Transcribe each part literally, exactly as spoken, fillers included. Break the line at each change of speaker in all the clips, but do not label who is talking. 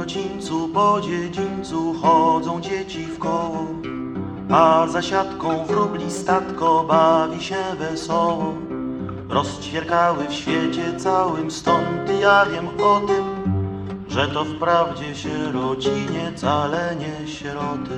sierocińcu po dziedzińcu chodzą dzieci w koło, a za siatką wróbli statko bawi się wesoło. Rozćwierkały w świecie całym, stąd ja wiem o tym, że to wprawdzie sierocinie wcale nie sieroty.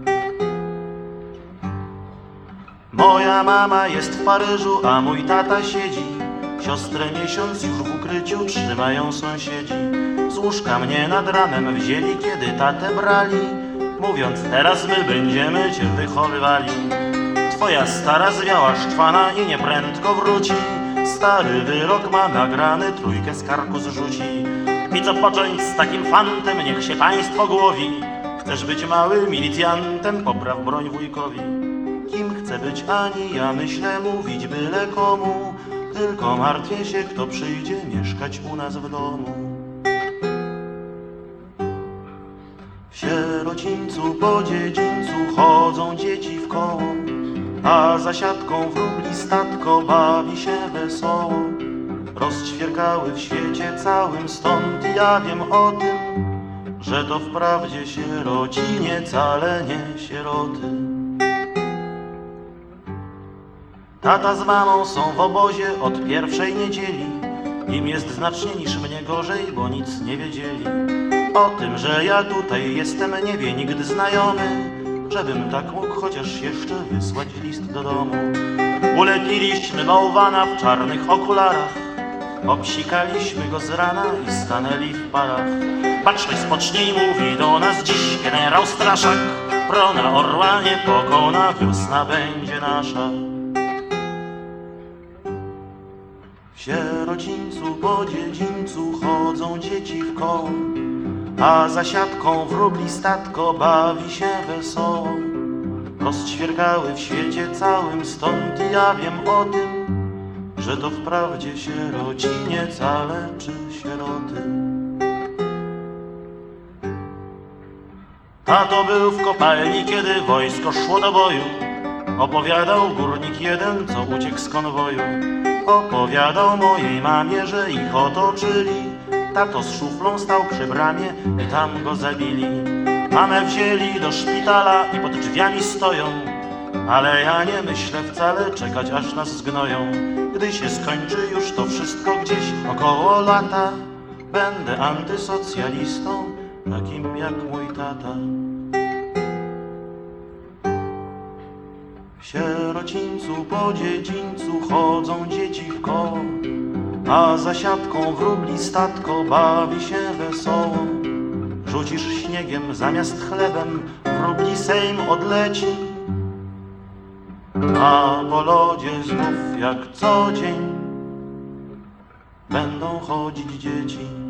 Moja mama jest w Paryżu, a mój tata siedzi. Siostrę miesiąc już w ukryciu trzymają sąsiedzi. Z łóżka mnie nad ranem wzięli, kiedy tatę brali, mówiąc: teraz my będziemy cię wychowywali. Twoja stara zwiała szczwana i nieprędko wróci. Stary wyrok ma nagrany, trójkę z karku zrzuci. I co począć z takim fantem, niech się państwo głowi. Chcesz być małym milicjantem, popraw broń wujkowi. Kim chcę być, ani ja myślę mówić byle komu, tylko martwię się, kto przyjdzie mieszkać u nas w domu. W sierocińcu po dziedzińcu chodzą dzieci w koło, a za siatką wróbli statko bawi się wesoło. Rozćwierkały w świecie całym, stąd ja wiem o tym, że to wprawdzie sierocinie wcale nie sieroty. Tata z mamą są w obozie od pierwszej niedzieli. Im jest znacznie niż mnie gorzej, bo nic nie wiedzieli. O tym, że ja tutaj jestem, nie wie nikt znajomy, żebym tak mógł chociaż jeszcze wysłać list do domu. Ulepiliśmy bałwana w czarnych okularach, obsikaliśmy go z rana i stanęli w parach. Baczność spocznij, mówi do nas dziś generał Straszak. Prona orła nie pokona, wiosna będzie nasza. W sierocińcu po dziedzińcu chodzą dzieci w koło, a za siatką wróbli statko bawi się wesoło. Rozćwierkały w świecie całym, stąd ja wiem o tym, że to wprawdzie sierocinie wcale czy sieroty. Tato był w kopalni, kiedy wojsko szło do boju. Opowiadał górnik jeden, co uciekł z konwoju. Opowiadał mojej mamie, że ich otoczyli. Tato z szuflą stał przy bramie i tam go zabili. Mamę wzięli do szpitala i pod drzwiami stoją, ale ja nie myślę wcale czekać, aż nas zgnoją. Gdy się skończy już to wszystko gdzieś około lata, będę antysocjalistą, takim jak mój tata. W sierocińcu po dziedzińcu chodzą dzieci w koło, a za siatką wróbli statko bawi się wesoło. Rzucisz śniegiem zamiast chlebem, wróbli sejm odleci, a po lodzie znów jak co dzień będą chodzić dzieci.